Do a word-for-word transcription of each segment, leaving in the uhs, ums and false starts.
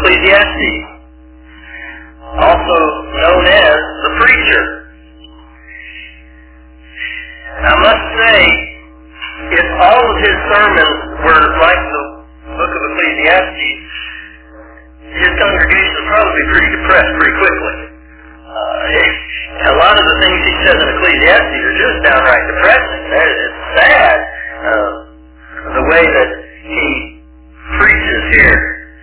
Ecclesiastes, also known as the preacher. I must say, if all of his sermons were like the book of Ecclesiastes, his congregation would probably be pretty depressed pretty quickly. Uh, a lot of the things he says in Ecclesiastes are just downright depressing. It's sad uh, the way that he preaches here.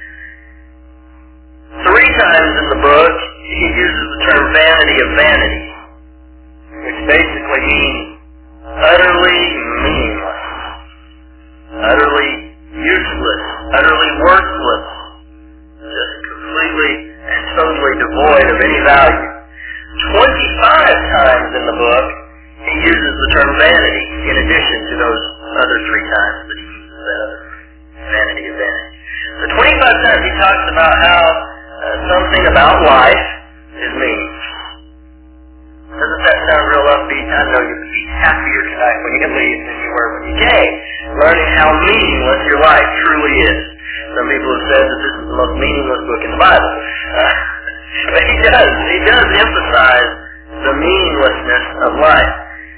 Three times in the book, he uses the term vanity of vanity, which basically means utterly meaningless, utterly useless, utterly worthless, just completely and totally devoid of any value. Twenty-five times in the book, he uses the term vanity, in addition to those other three times that he uses that other vanity of vanity. So twenty-five times he talks about how uh, something about life is meaningless. Doesn't that sound real upbeat? I know you'd be happier tonight when you leave than you were when you came, learning how meaningless your life truly is. Some people have said that this is the most meaningless book in the Bible. Uh, but he does. He does emphasize the meaninglessness of life.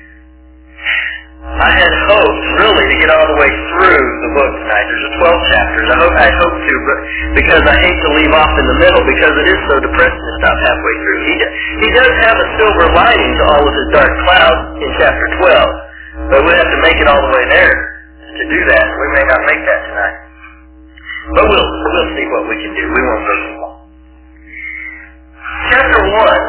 I had hoped, really, to get all the way through the book tonight. There's twelve chapters. I hope I hope to, but because I hate to leave off in the middle because it is so depressing to stop halfway through. He does, he does have a silver lining to all of his dark clouds in chapter twelve, but we'll have to make it all the way there to do that. We may not make that tonight, but we'll we'll see what we can do. We won't go too long. Chapter one.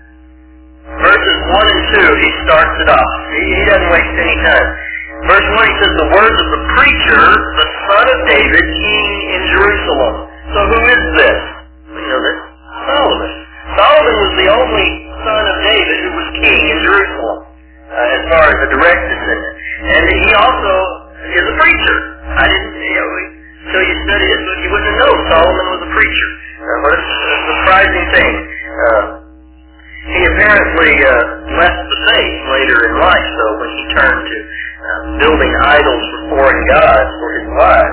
Verses one and two, he starts it off. He, he doesn't waste any time. Verse one, he says, the words of the preacher, the son of David, king in Jerusalem. So who is this? We know this. Solomon. Solomon was the only son of David who was king in Jerusalem, uh, as far as a direct descendant. And he also is a preacher. I didn't, you know, until you study his book, you wouldn't know Solomon was a preacher. Uh, what a, a surprising thing. Uh, He apparently uh, left the faith later in life, though, when he turned to uh, building idols for foreign gods for his wife.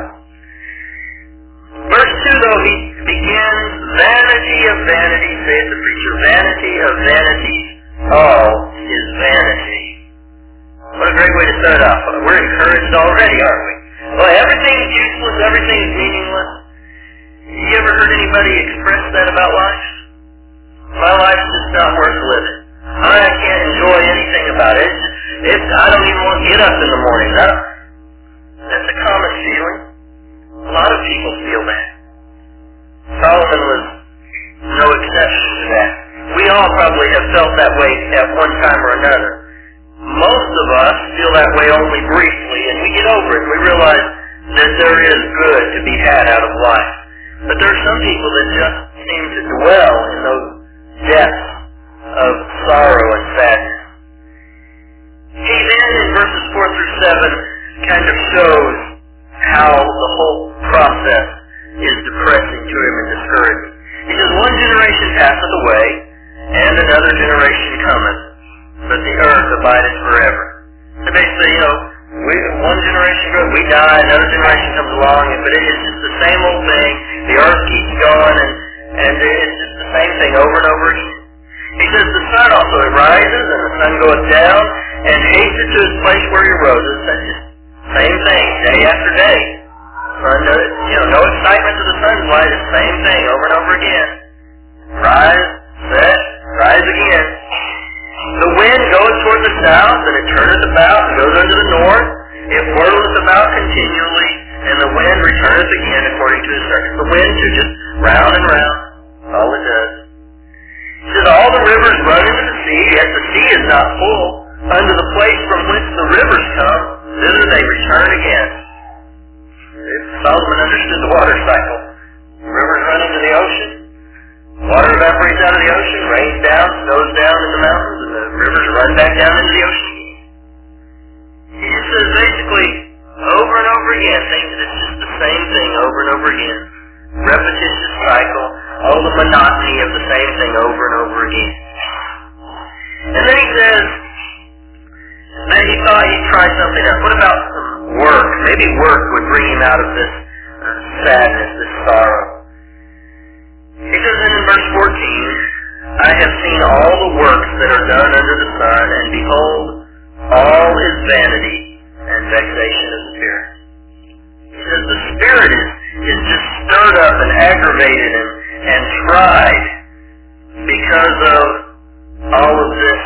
Verse two, though, he begins, vanity of vanity, saith the preacher, vanity of vanities, all is vanity. What a great way to start off. We're encouraged already, aren't we? Well, everything's useless, everything's meaningless. You ever heard anybody express that about life? My life's just not worth living. I can't enjoy anything about it. It's, it's, I don't even want to get up in the morning. That, that's a common feeling. A lot of people feel that. Solomon was no exception to that. We all probably have felt that way at one time or another. Most of us feel that way only briefly, and we get over it. We realize that there is good to be had out of life. But there are some people that just seem to dwell in those depths of sorrow and sadness. He then, in verses four through seven, kind of shows how the whole process is depressing to him and discouraging. He says, one generation passeth away, and another generation cometh, but the earth abideth forever. So basically, you know, we, one generation goes, we die, another generation comes along, but it is just the same old thing. The earth keeps going, and And it's just the same thing over and over again. He says the sun also it rises and the sun goeth down and hasteth to his place where he roses. That's just the same thing, day after day. Sun does, you know, no excitement to the sun's light. It's the same thing over and over again. Rise, set, rise again. The wind goeth toward the south, and it turneth about and goes unto the north. It whirleth about continually, and the wind returneth again according to his circuit. The wind too just round and round. All it does. He says, all the rivers run into the sea, yet the sea is not full. Unto the place from whence the rivers come, thither they return again. If Solomon understood the water cycle, the rivers run into the ocean, water evaporates out of the ocean, rains down, snows down in the mountains, and the rivers run back down into the ocean again. He just says basically, over and over again, things it's just the same thing over and over again. Repetitious cycle, all the monotony of the same thing over and over again. And then he says that he thought he'd try something else. What about some work? Maybe work would bring him out of this uh, sadness, this sorrow. aggravated and, and tried because of all of this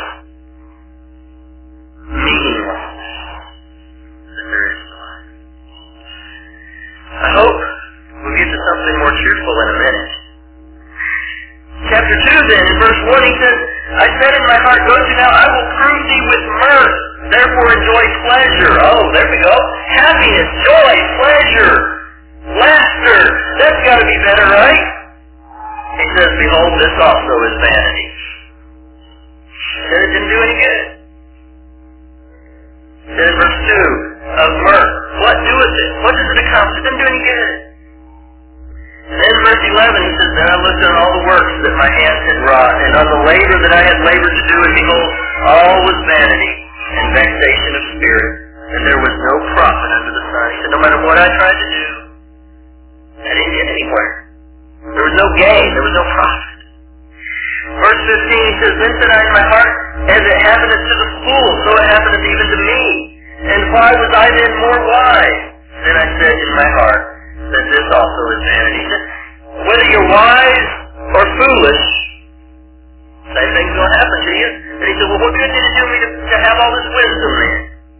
meaninglessness that there is to life. I hope we'll get to something more cheerful in a minute. Chapter two then, in verse one, he says, I said in my heart, go to now, I will prove thee with mirth, therefore enjoy pleasure. Oh, there we go. Happiness, joy, pleasure, laughter. That's got to be better, right? He says, behold, this also is vanity. Then it didn't do any good. Then in verse two, of mirth, what doeth it? What does it accomplish? It didn't do any good. Then in verse eleven, he says, then I looked on all the works that my hands had wrought, and on the labor that I had labored to do, and behold, all was vanity and vexation of spirit, and there was no profit under the sun. He said, no matter what I tried to do, I didn't get anywhere. There was no gain. There was no profit. Verse fifteen, he says, then said I in my heart, as it happeneth to the fool, so it happeneth even to me. And why was I then more wise? Then I said in my heart, that this also is vanity. He said, whether you're wise or foolish, same thing's going to happen to you. And he said, well, what good did it do me to, to have all this wisdom then?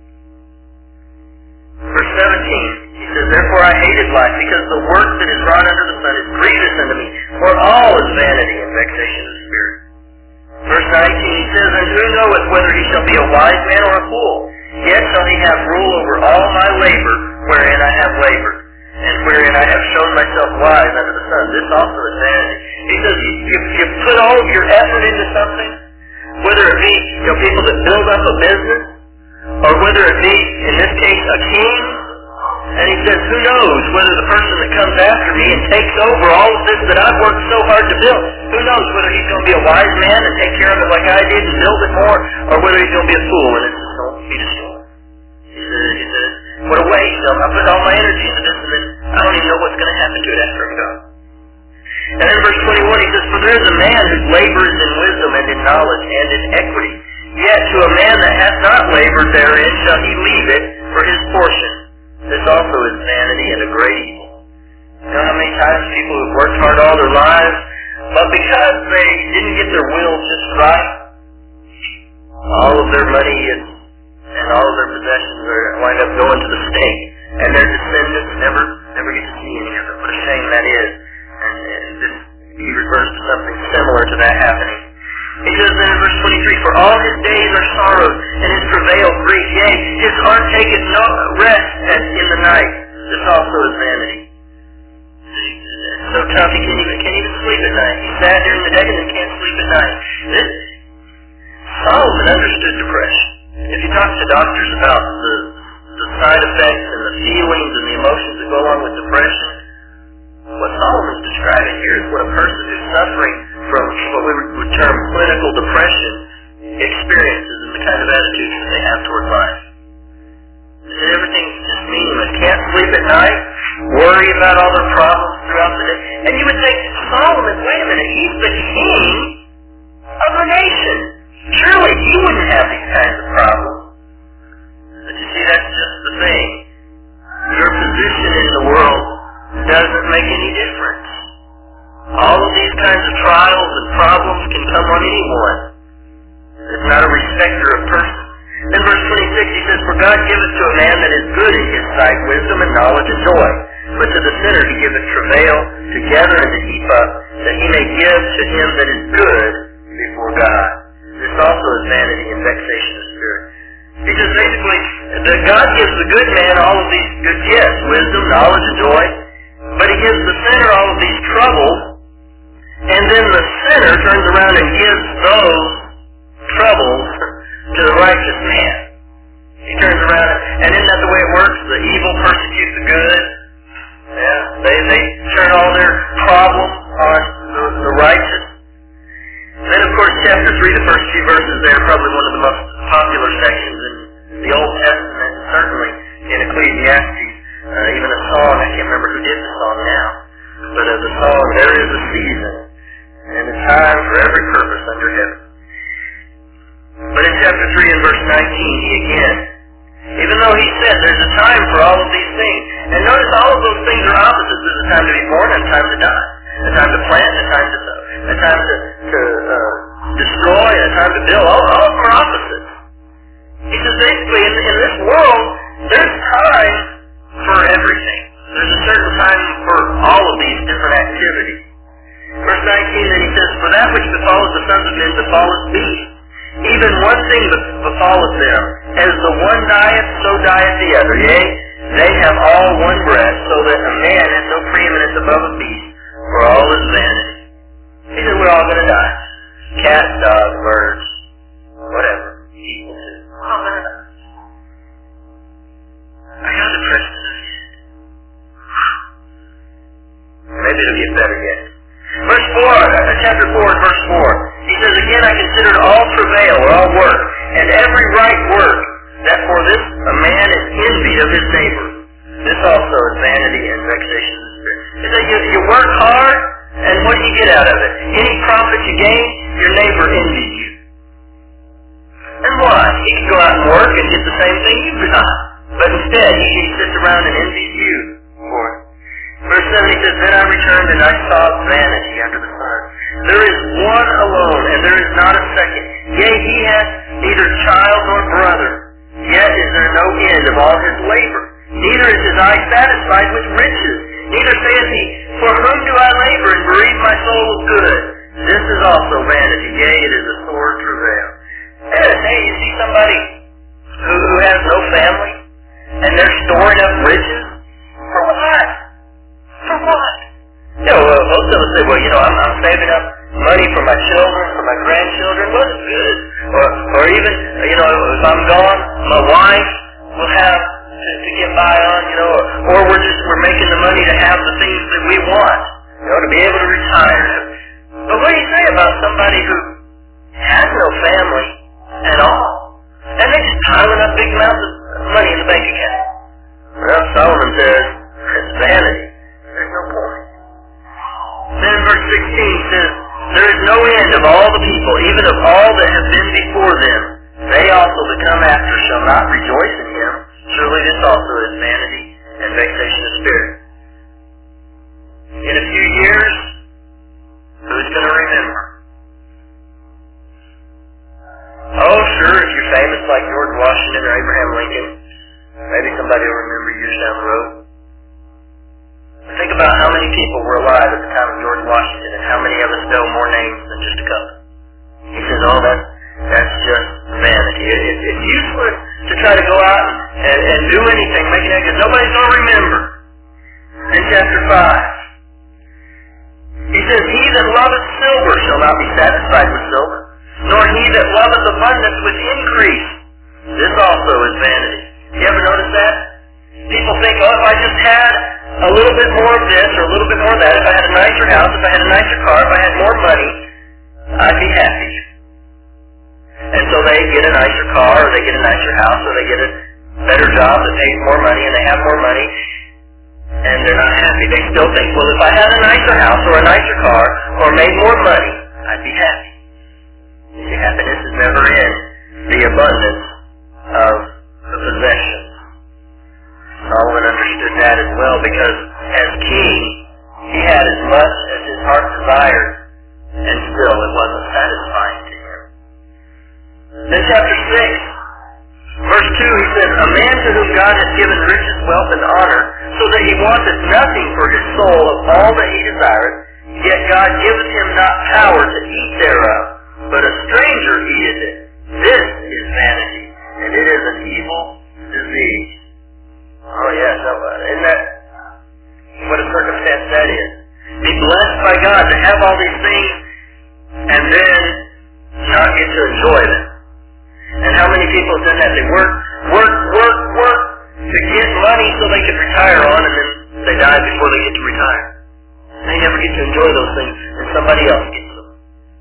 Verse seventeen, he says, therefore I hated life, because the work that is wrought under the sun is grievous unto me, for all is vanity and vexation of spirit. Verse nineteen, he says, and who knoweth whether he shall be a wise man or a fool? Yet shall he have rule over all my labor, wherein I have labored, and wherein I have shown myself wise under the sun. This also is vanity. He says, you, you, you put all of your effort into something, whether it be you know, people that build up a business, or whether it be, in this case, a king, and he says, who knows whether the person that comes after me and takes over all of this that I've worked so hard to build, who knows whether he's going to be a wise man and take care of it like I did and build it more, or whether he's going to be a fool and it's just going to be destroyed. He says, he says, what a waste. I put all my energy into this and then I don't even know what's going to happen to it after I'm gone. And in verse twenty-one he says, for there is a man who labors in wisdom and in knowledge and in equity. Yet to a man that hath not labored therein shall he leave it for his portion. This also is vanity and a great evil. You know how many times people have worked hard all their lives, but because they didn't get their will just right, all of their money and, and all of their possessions are wind up going to the state, and their descendants never never get to see any of it. What a shame that is. And, and this, he refers to something similar to that happening. He says then in verse twenty-three, for all his days are sorrows, and his travail grief, yea, his heart taketh no rest as in the night. This also is vanity. It's so tough, he can't even, can't even sleep at night. He's sad during the day and then can't sleep at night. This, Solomon understood depression. If you talk to doctors about the, the side effects and the feelings and the emotions that go along with depression, what Solomon's describing here is what a person who's suffering from what we would term clinical depression experiences and the kind of attitudes that they have toward life. Everything's just meaningless. Can't sleep at night, worry about all their problems throughout the day. And you would think, Solomon, wait a minute, he's the king of the nation. Surely he wouldn't have these kinds of problems. But you see, that's just the thing. Your position in the world doesn't make any difference. All of these kinds of trials and problems can come on anyone. It's not a respecter of persons. In verse twenty-six he says, for God giveth to a man that is good in his sight wisdom and knowledge and joy. But to the sinner he giveth travail to gather and to heap up, that he may give to him that is good before God. This also is vanity and vexation of spirit. He says basically that God gives the good man all of these good gifts, wisdom, knowledge, and joy, but he gives the sinner all of these troubles, and then the sinner turns around and gives those troubles to the righteous man. He turns around, and isn't that the way it works? The evil persecute the good. Yeah, they they turn all their problems on the, the righteous. Then, of course, chapter three, the first few verses there, are probably one of the most popular sections in the Old Testament, and certainly in Ecclesiastes. Uh, even a song, I can't remember who did the song now, but as a song, there is a season and a time for every purpose under heaven. But in chapter three and verse nineteen, he again, even though he said there's a time for all of these things, and notice all of those things are opposites. There's a time to be born and a time to die. A a time to plant, a time to a time to, to uh, destroy, a time to build. All, all of them are opposites. He says basically in, in this world, there's time for everything. There's a certain time for all of these different activities. Verse nineteen, then he says, for that which befalleth the sons of men befalleth beasts. Even one thing befalleth them. As the one dieth, so dieth the other. Yea, they have all one breath, so that a man has no preeminence above a beast, for all is vanity. He said, we're all going to die. Cats, dogs, birds, whatever. People too. We're all going to die. I got depressed as a kid. Maybe it'll get better yet. Verse four, uh, chapter four, verse four. He says, again, I considered all travail, or all work, and every right work, that for this a man is envied of his neighbor. This also is vanity and vexation of the spirit. He said, you, you work hard, and what do you get out of it? Any profit you gain, your neighbor envies you. And why? He can go out and work and get the same thing you've got. But instead, he, he sits around and envies you for it. Verse seven, he says, then I returned and I saw vanity under the sun. There is one alone, and there is not a second. Yea, he hath neither child nor brother. Yet is there no end of all his labor. Neither is his eye satisfied with riches. Neither saith he, for whom do I labor and bereave my soul of good? This is also vanity. Yea, it is a sore travail. And hey, you see somebody who, who has no family, and they're storing up riches? For what? For what? You know, uh, most of us say, well, you know, I'm, I'm saving up money for my children, for my grandchildren. Well, it's good. Or, or even, you know, if I'm gone, my wife will have to, to get by on, you know, or, or we're just, we're making the money to have the things that we want, you know, to be able to retire. But what do you say about somebody who has no family at all, and they're just piling up big amounts of money in the bank account? Well, Solomon says, it's vanity. There's no point. Then verse sixteen says, there is no end of all the people, even of all that have been before them. They also that come after shall not rejoice in him. Surely this also is vanity and vexation of spirit. In a few years, who's going to remember? Oh, sure, if you're famous like George Washington or Abraham Lincoln, maybe somebody will remember years down the road. Think about how many people were alive at the time of George Washington, and how many of us know more names than just a couple. He says, oh, that, that's just vanity. It, it, it's useless to try to go out and, and, and do anything, make it because nobody's going to remember. In chapter five, he says, he that loveth silver shall not be satisfied with silver, nor he that loveth abundance with increase. This also is vanity. You ever notice that? People think, oh, if I just had a little bit more of this or a little bit more of that, if I had a nicer house, if I had a nicer car, if I had more money, I'd be happy. And so they get a nicer car, or they get a nicer house, or they get a better job that pays more money, and they have more money, and they're not happy. They still think, well, if I had a nicer house or a nicer car or made more money, I'd be happy. You see, happiness is never in the abundance of the possessions. Solomon understood that as well, because as king, he had as much as his heart desired, and still it wasn't satisfying to him. Then chapter six, verse two, he says, a man to whom God has given riches, wealth, and honor, so that he wanteth nothing for his soul of all that he desireth, yet God giveth him not power to eat thereof, but a stranger eateth it. This is vanity, and it is an evil disease. Oh yes, isn't that what a circumstance that is? Be blessed by God to have all these things and then not get to enjoy them. And how many people have done that? They work, work, work, work to get money so they can retire on, and then they die before they get to retire. They never get to enjoy those things, and somebody else gets them.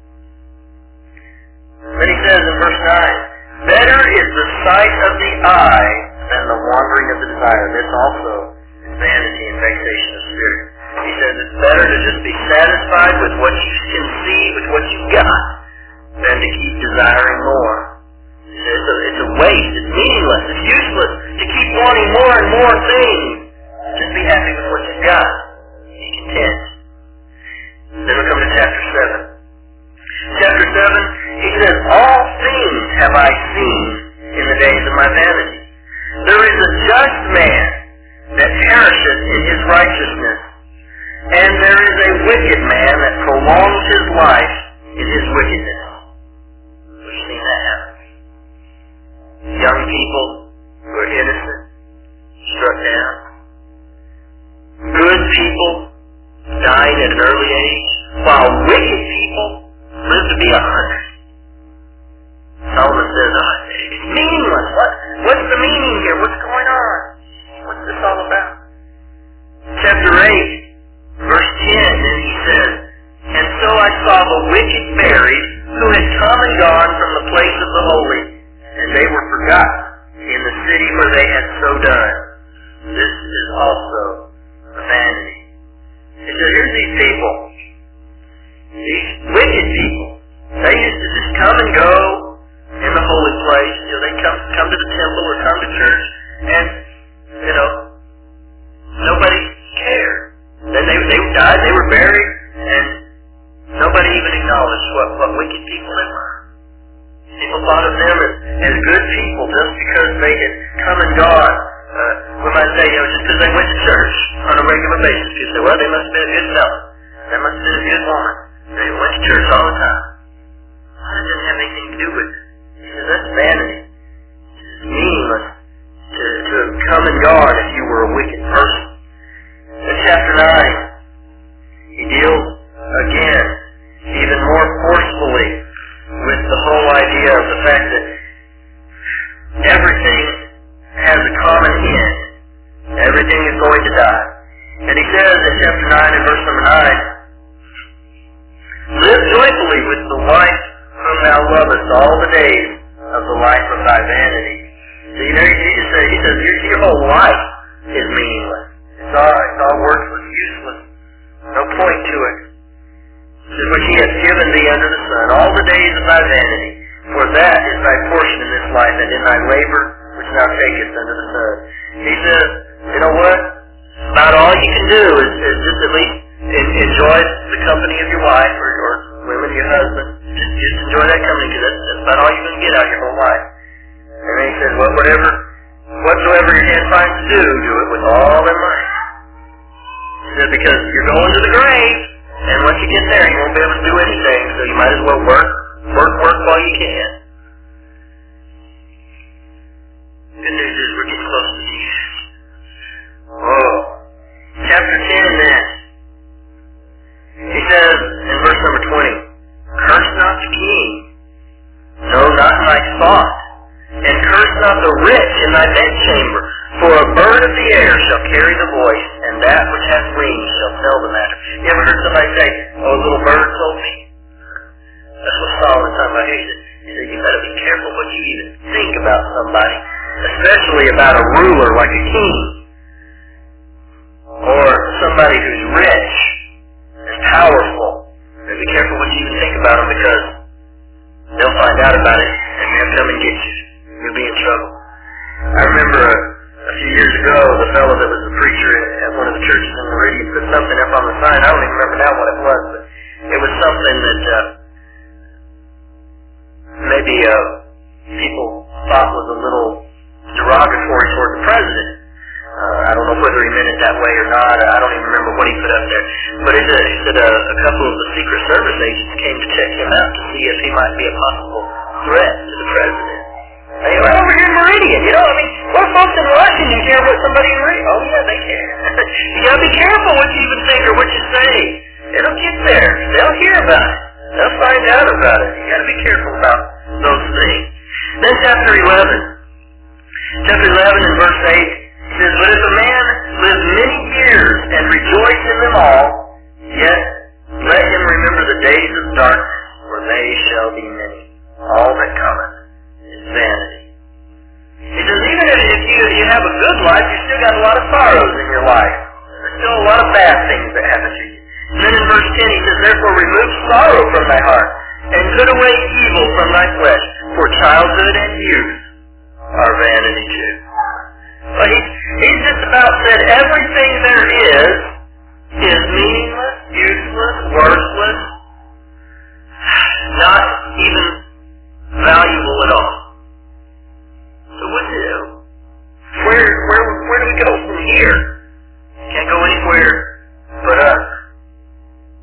Then he says in verse nine, better is the sight of the eye than the wandering of the desire. This also is vanity and vexation of spirit. He says it's better to just be satisfied with what you can see, with what you've got, than to keep desiring more. He says it's a, it's a waste, it's meaningless, it's useless to keep wanting more and more things. Just be happy with what you've got. Be content. wicked man that prolongs his life in his wickedness. We've seen that happen. Young people who are innocent, struck down. Good people dying at an early age, while wicked people live to be a hundred. Solomon says, oh, it's meaningless. What, what's the meaning here? What's going on? What's this all about? Chapter eight, verse ten, then he says, and so I saw the wicked buried, who had come and gone from the place of the holy, and they were forgotten in the city where they had so done. This is also a vanity. He said, here's these people, these wicked people. They used to just come and go in the holy place. You know, they come come to the temple or come to church, and you know, nobody cared. Then they they died, they were buried, and nobody even acknowledged what what wicked people they were. People thought of them as, as good people just because they had come and gone. Uh, we might say, you know, just because they went to church on a regular basis. People say, well, they must have been a good fellow. They must have been a good woman. They went to church all the time. Well, that doesn't have anything to do with it. He says, that's vanity. It's meaningless to, to have come and gone if you were a wicked person. In chapter nine, he deals again, even more forcefully, with the whole idea of the fact that everything has a common end. Everything is going to die. And he says in chapter nine and verse number nine, live joyfully with the wife whom thou lovest all the days of the life of thy vanity. So you know, he says, he says your, your whole life is meaningless. It's all, it's all worthless, useless. No point to it. He says, which he hath given thee under the sun all the days of thy vanity, for that is thy portion in this life, and in thy labor which thou takest under the sun. He says, you know what? About all you can do is, is just at least enjoy the company of your wife or, or women, your husband. Just, just enjoy that company, because that's, that's about all you're going to get out of your whole life. And then he says, well, whatever, whatsoever your hand finds to do, do it with all their might. He said, because you're going to the grave, and once you get there, you won't be able to do anything, so you might as well work, work, work while you can. Good news is we're getting close to the end. Oh. Chapter ten then. He says in verse number twenty, curse not the king, no, not in thy thought, and curse not the rich in thy bedchamber, for a bird of the air shall carry the voice, and that which hath wings shall tell the matter. You ever heard somebody say, oh, a little bird told me? That's what Solomon talking about here. He said, he said, you better be careful what you even think about somebody, especially about a ruler like a king, or somebody who's rich and powerful. And be careful what you even think about them, because they'll find out about it and they'll come and get you. You'll be in trouble. I remember a, a few years ago, the fellow that was the preacher at one of the churches in Meridian put something up on the sign. I don't even remember now what it was, but it was something that uh, maybe uh, people thought was a little derogatory toward the president. Uh, I don't know whether he meant it that way or not. I don't even remember what he put up there. But he said, he said uh, a couple of the Secret Service agents came to check him out to see if he might be a possible threat to the president. Hey, right over here in Meridian, you know, I mean, what folks in Washington care what somebody in Meridian? Oh, yeah, they care. You gotta be careful what you even think or what you say. It'll get there. They'll hear about it. They'll find out about it. You gotta be careful about those things. Then chapter eleven. Chapter eleven and verse eight says, but if a man live many years and rejoice in them all, yet let him remember the days of darkness, for they shall be many. All that cometh is vanity. He says, even if you, you have a good life, you still got a lot of sorrows in your life. There's still a lot of bad things that happen to you. And then in verse ten he says, therefore remove sorrow from thy heart, and put away evil from thy flesh, for childhood and youth are vanity too. Well, he, he's just about said everything there is is meaningless, useless, worthless, not even valuable at all. So what do we do? Where, where, where do we go from here? Can't go anywhere but up.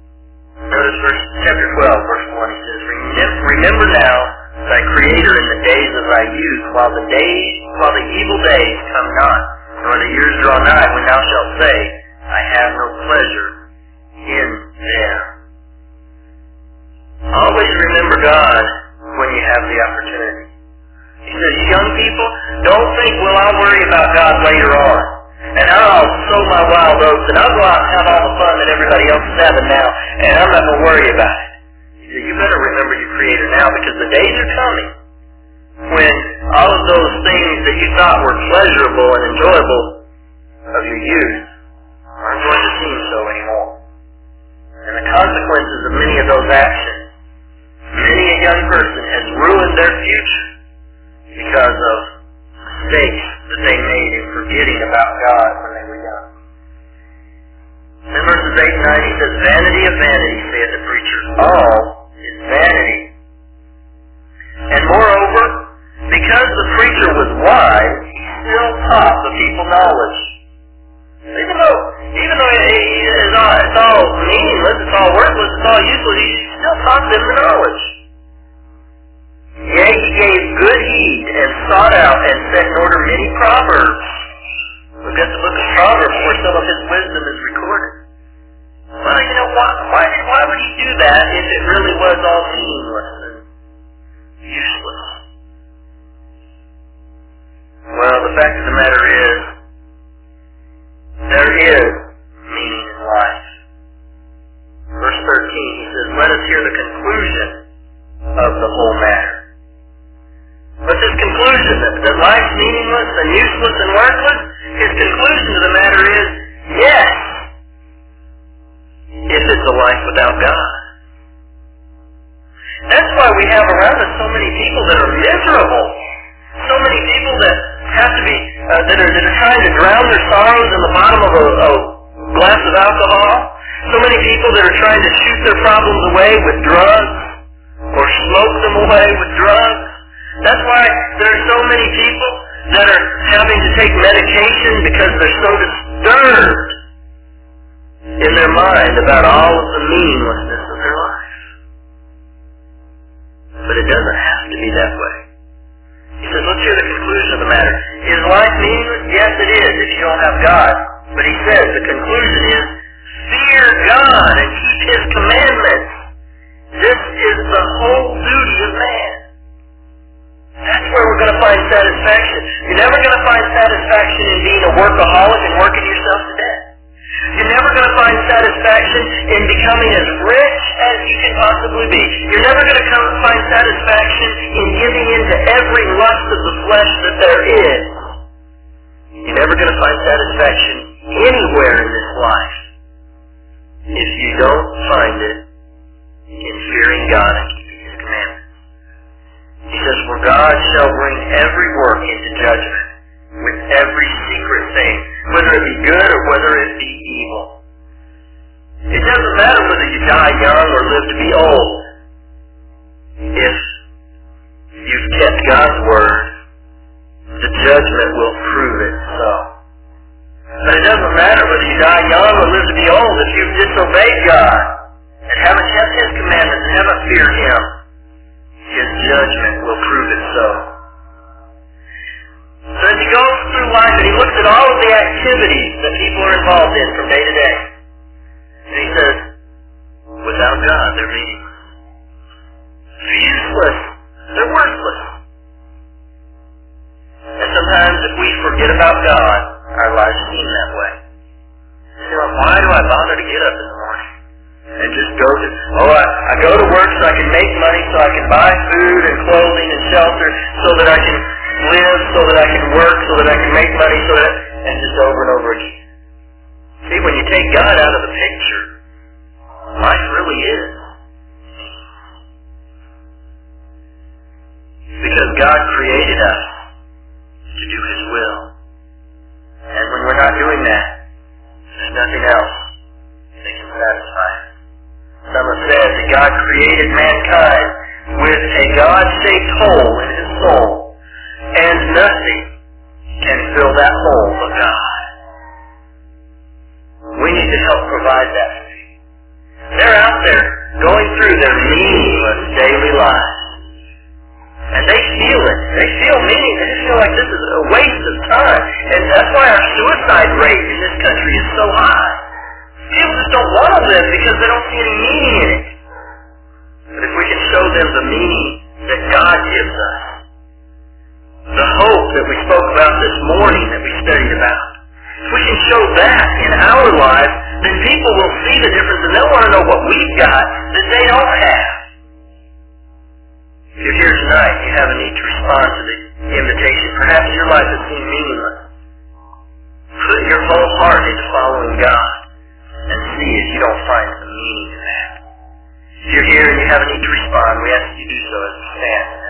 twelve, verse one, he says, Remember now thy Creator in the days of thy youth, while the days, while the evil days come not, nor the years draw nigh, when thou shalt say, I have no pleasure in them. Always remember God when you have the opportunity. He says, young people, don't think, well, I'll worry about God later on. And I'll sow my wild oats, and I'll go out and have all the fun that everybody else is having now, and I'm not going to worry about it. He said, you better remember your Creator now, because the days are coming when all of those things that you thought were pleasurable and enjoyable of your youth aren't going to seem so anymore. And the consequences of many of those actions, many a young person has ruined their future because of mistakes that they made in forgetting about God when they were young. In verses eight and nine he says, Vanity of vanity, saith the preacher, all is vanity. And moreover, because the preacher was wise, he still taught the people knowledge. Even though, even though it, it, it's, all, it's all meaningless, it's all worthless, it's all useless, he still taught them the knowledge. Yea, he gave good heed and sought out and set in order many proverbs. Look at the book of Proverbs where some of his wisdom is recorded. Well, you know, why, why, did, why would he do that if it really was all meaningless and useless? Well, the fact of the matter is, there is meaning in life. Verse thirteen, he says, Let us hear the conclusion of the whole matter. But this conclusion that, that life's meaningless and useless and worthless, his conclusion to the matter is, yes, if it's a life without God. That's why we have around us so many people that are miserable. So many people that have to be, uh, that, are, that are trying to drown their sorrows in the bottom of a, a glass of alcohol. So many people that are trying to shoot their problems away with drugs or smoke them away with drugs. That's why there are so many people that are having to take medication because they're so disturbed in their mind about all of the meaninglessness of their life. But it doesn't have to be that way. He says, let's hear the conclusion of the matter. Is life meaningless? Yes, it is if you don't have God. But he says the conclusion is, fear God and keep His commandments. This is the whole duty of man. That's where we're going to find satisfaction. You're never going to find satisfaction in being a workaholic and working yourself to death. You're never going to find satisfaction in becoming as rich as you can possibly be. You're never going to come find satisfaction in giving in to every lust of the flesh that there is. You're never going to find satisfaction anywhere in this life if you don't find it in fearing God and keeping His commandments. He says, For God shall bring every work into judgment with every secret thing, whether it be good or whether it be evil. It doesn't matter whether you die young or live to be old. If you've kept God's word, the judgment will prove it so. But it doesn't matter whether you die young or live to be old. If you've disobeyed God and haven't kept His commandments and haven't feared Him, His judgment will prove it so. So as he goes through life and he looks at all of the activities that people are involved in from day to day, and he says, without God, they're meaningless. They're useless. They're worthless. And sometimes if we forget about God, our lives seem that way. You know, why do I bother to get up in the morning? And just go to, oh, I, I go to work so I can make money, so I can buy food and clothing and shelter, so that I can live, so that I can work, so that I can make money, so that, and just over and over again. See, when you take God out of the picture, life really is. Because God created us to do His will. And when we're not doing that, there's nothing else that can satisfy us. Someone says that God created mankind with a God-shaped hole in his soul, and nothing can fill that hole but God. We need to help provide that for you. They're out there going through their meaningless daily lives. And they feel it. They feel meaning. They just feel like this is a waste of time. And that's why our suicide rate in this country is so high. People just don't want to live because they don't see any meaning in it. But if we can show them the meaning that God gives us, the hope that we spoke about this morning that we studied about, if we can show that in our lives, then people will see the difference and they'll want to know what we've got that they don't have. If you're here tonight, you have a need to respond to the invitation. Perhaps your life has seemed meaningless. Put your whole heart into following God and see if you don't find the meaning in that. If you're here and you have a need to respond, we ask that you do so as we stand.